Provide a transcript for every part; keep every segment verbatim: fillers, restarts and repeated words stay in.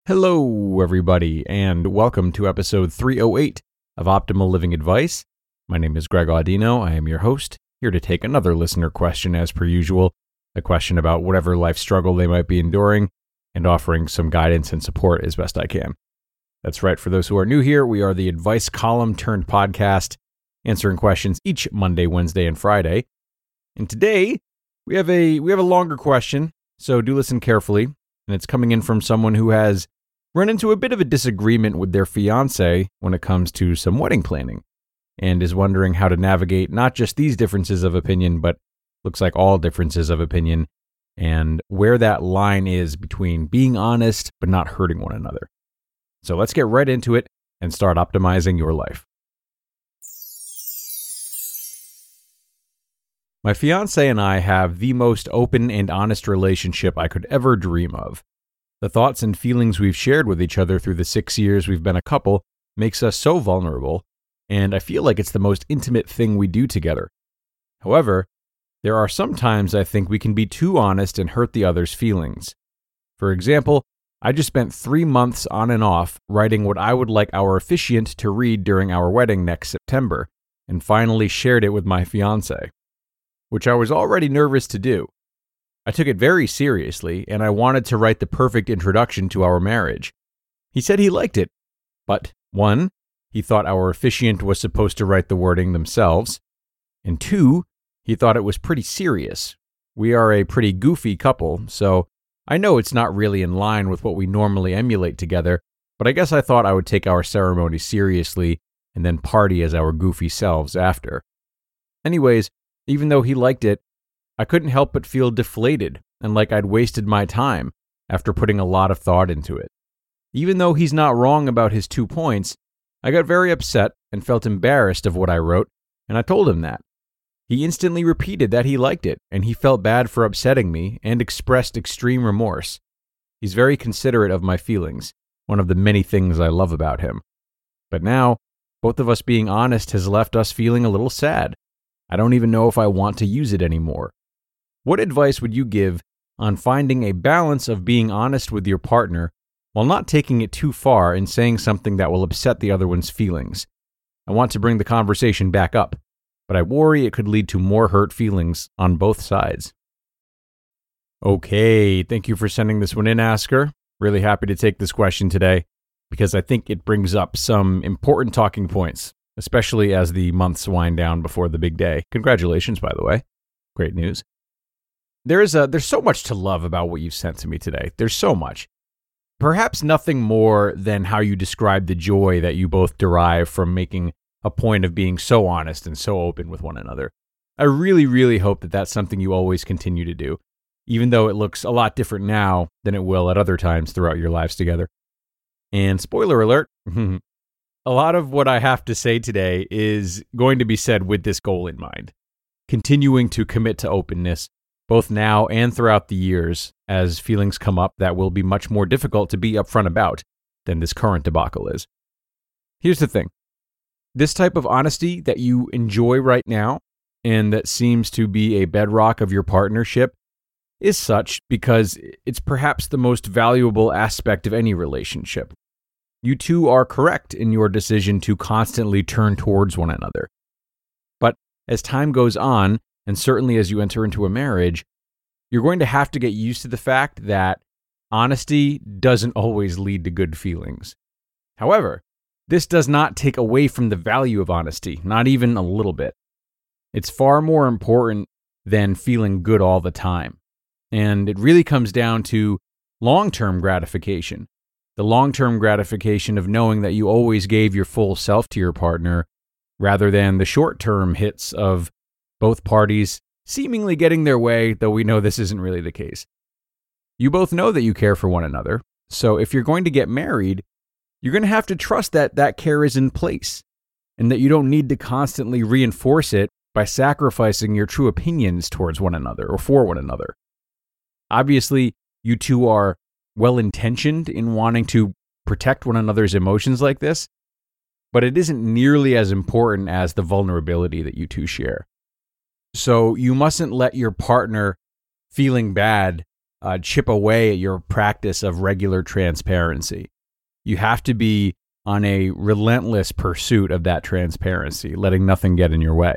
Hello, everybody, and welcome to episode three oh eight of Optimal Living Advice. My name is Greg Audino. I am your host, here to take another listener question as per usual, a question about whatever life struggle they might be enduring, and offering some guidance and support as best I can. That's right, for those who are new here, we are the advice column turned podcast, answering questions each Monday, Wednesday, and Friday. And today, we have a we have a longer question, so do listen carefully, and it's coming in from someone who has run into a bit of a disagreement with their fiancé when it comes to some wedding planning, and is wondering how to navigate not just these differences of opinion, but looks like all differences of opinion, and where that line is between being honest but not hurting one another. So let's get right into it and start optimizing your life. My fiancé and I have the most open and honest relationship I could ever dream of. The thoughts and feelings we've shared with each other through the six years we've been a couple makes us so vulnerable, and I feel like it's the most intimate thing we do together. However, there are some times I think we can be too honest and hurt the other's feelings. For example, I just spent three months on and off writing what I would like our officiant to read during our wedding next September, and finally shared it with my fiancé, which I was already nervous to do. I took it very seriously, and I wanted to write the perfect introduction to our marriage. He said he liked it, but one, he thought our officiant was supposed to write the wording themselves, and two, he thought it was pretty serious. We are a pretty goofy couple, so I know it's not really in line with what we normally emulate together, but I guess I thought I would take our ceremony seriously and then party as our goofy selves after. Anyways, even though he liked it, I couldn't help but feel deflated and like I'd wasted my time after putting a lot of thought into it. Even though he's not wrong about his two points, I got very upset and felt embarrassed of what I wrote, and I told him that. He instantly repeated that he liked it, and he felt bad for upsetting me and expressed extreme remorse. He's very considerate of my feelings, one of the many things I love about him. But now, both of us being honest has left us feeling a little sad. I don't even know if I want to use it anymore. What advice would you give on finding a balance of being honest with your partner while not taking it too far and saying something that will upset the other one's feelings? I want to bring the conversation back up, but I worry it could lead to more hurt feelings on both sides. Okay, thank you for sending this one in, Asker. Really happy to take this question today because I think it brings up some important talking points, especially as the months wind down before the big day. Congratulations, by the way. Great news. There is a, there's so much to love about what you've sent to me today. There's so much. Perhaps nothing more than how you describe the joy that you both derive from making a point of being so honest and so open with one another. I really, really hope that that's something you always continue to do, even though it looks a lot different now than it will at other times throughout your lives together. And spoiler alert, a lot of what I have to say today is going to be said with this goal in mind, continuing to commit to openness, both now and throughout the years, as feelings come up that will be much more difficult to be upfront about than this current debacle is. Here's the thing. This type of honesty that you enjoy right now, and that seems to be a bedrock of your partnership, is such because it's perhaps the most valuable aspect of any relationship. You two are correct in your decision to constantly turn towards one another. But as time goes on, and certainly as you enter into a marriage, you're going to have to get used to the fact that honesty doesn't always lead to good feelings. However, this does not take away from the value of honesty, not even a little bit. It's far more important than feeling good all the time. And it really comes down to long-term gratification. The long-term gratification of knowing that you always gave your full self to your partner, rather than the short-term hits of both parties seemingly getting their way, though we know this isn't really the case. You both know that you care for one another, so if you're going to get married, you're going to have to trust that that care is in place, and that you don't need to constantly reinforce it by sacrificing your true opinions towards one another or for one another. Obviously, you two are well-intentioned in wanting to protect one another's emotions like this, but it isn't nearly as important as the vulnerability that you two share. So you mustn't let your partner feeling bad uh, chip away at your practice of regular transparency. You have to be on a relentless pursuit of that transparency, letting nothing get in your way.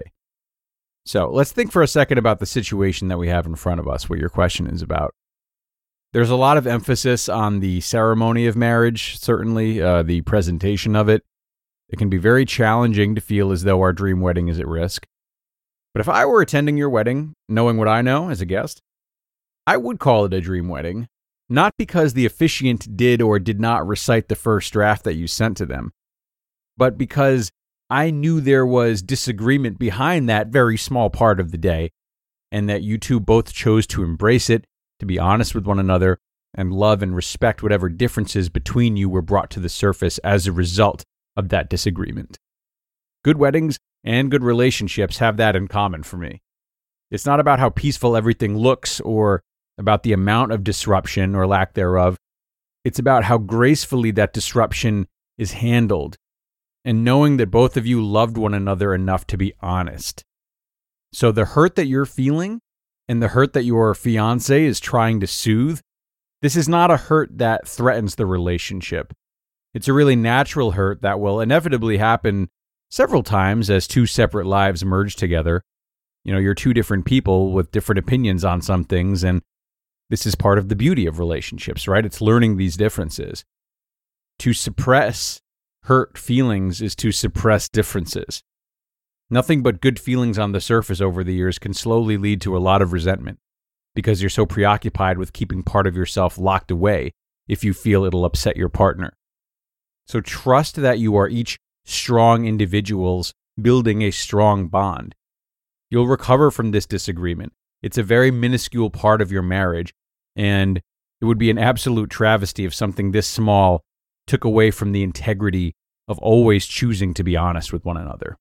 So let's think for a second about the situation that we have in front of us, what your question is about. There's a lot of emphasis on the ceremony of marriage, certainly uh, the presentation of it. It can be very challenging to feel as though our dream wedding is at risk. But if I were attending your wedding, knowing what I know as a guest, I would call it a dream wedding, not because the officiant did or did not recite the first draft that you sent to them, but because I knew there was disagreement behind that very small part of the day, and that you two both chose to embrace it, to be honest with one another, and love and respect whatever differences between you were brought to the surface as a result of that disagreement. Good weddings and good relationships have that in common for me. It's not about how peaceful everything looks or about the amount of disruption or lack thereof. It's about how gracefully that disruption is handled and knowing that both of you loved one another enough to be honest. So the hurt that you're feeling and the hurt that your fiancé is trying to soothe, this is not a hurt that threatens the relationship. It's a really natural hurt that will inevitably happen several times as two separate lives merge together. You know, you're two different people with different opinions on some things, and this is part of the beauty of relationships, right? It's learning these differences. To suppress hurt feelings is to suppress differences. Nothing but good feelings on the surface over the years can slowly lead to a lot of resentment because you're so preoccupied with keeping part of yourself locked away if you feel it'll upset your partner. So trust that you are each strong individuals building a strong bond. You'll recover from this disagreement. It's a very minuscule part of your marriage, and it would be an absolute travesty if something this small took away from the integrity of always choosing to be honest with one another.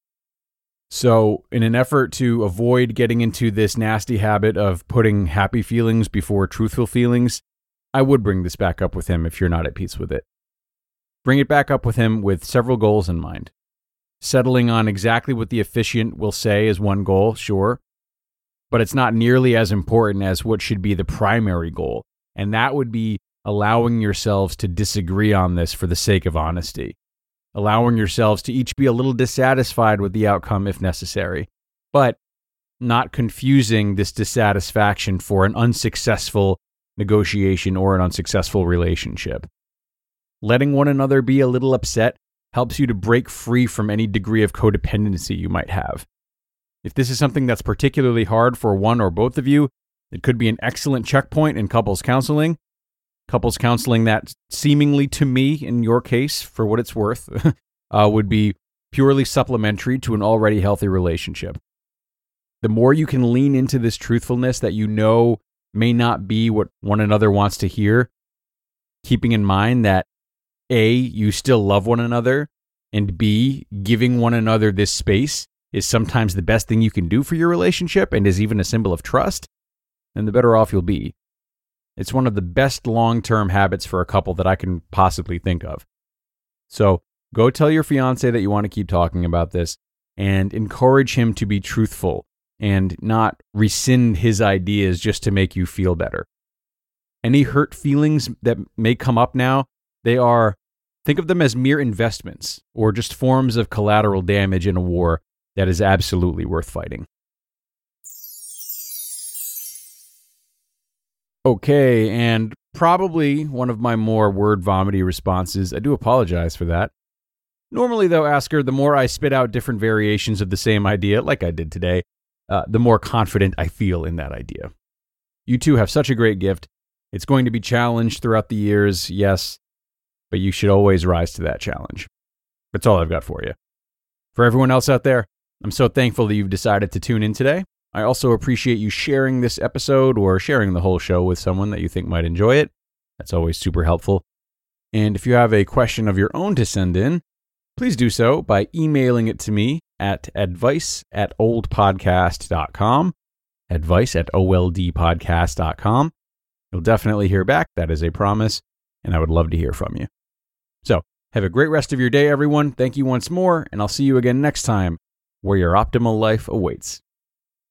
So, in an effort to avoid getting into this nasty habit of putting happy feelings before truthful feelings, I would bring this back up with him if you're not at peace with it. Bring it back up with him with several goals in mind. Settling on exactly what the officiant will say is one goal, sure, but it's not nearly as important as what should be the primary goal, and that would be allowing yourselves to disagree on this for the sake of honesty. Allowing yourselves to each be a little dissatisfied with the outcome if necessary, but not confusing this dissatisfaction for an unsuccessful negotiation or an unsuccessful relationship. Letting one another be a little upset helps you to break free from any degree of codependency you might have. If this is something that's particularly hard for one or both of you, it could be an excellent checkpoint in couples counseling. Couples counseling that seemingly to me, in your case, for what it's worth, uh, would be purely supplementary to an already healthy relationship. The more you can lean into this truthfulness that you know may not be what one another wants to hear, keeping in mind that A, you still love one another, and B, giving one another this space is sometimes the best thing you can do for your relationship and is even a symbol of trust, then the better off you'll be. It's one of the best long-term habits for a couple that I can possibly think of. So go tell your fiancé that you want to keep talking about this and encourage him to be truthful and not rescind his ideas just to make you feel better. Any hurt feelings that may come up now, they are, think of them as mere investments or just forms of collateral damage in a war that is absolutely worth fighting. Okay, and probably one of my more word vomity responses. I do apologize for that. Normally, though, Asker, the more I spit out different variations of the same idea, like I did today, uh, the more confident I feel in that idea. You two have such a great gift. It's going to be challenged throughout the years, yes, but you should always rise to that challenge. That's all I've got for you. For everyone else out there, I'm so thankful that you've decided to tune in today. I also appreciate you sharing this episode or sharing the whole show with someone that you think might enjoy it. That's always super helpful. And if you have a question of your own to send in, please do so by emailing it to me at advice at oldpodcast dot com. Advice at O L D podcast dot com. You'll definitely hear back. That is a promise. And I would love to hear from you. So have a great rest of your day, everyone. Thank you once more. And I'll see you again next time where your optimal life awaits.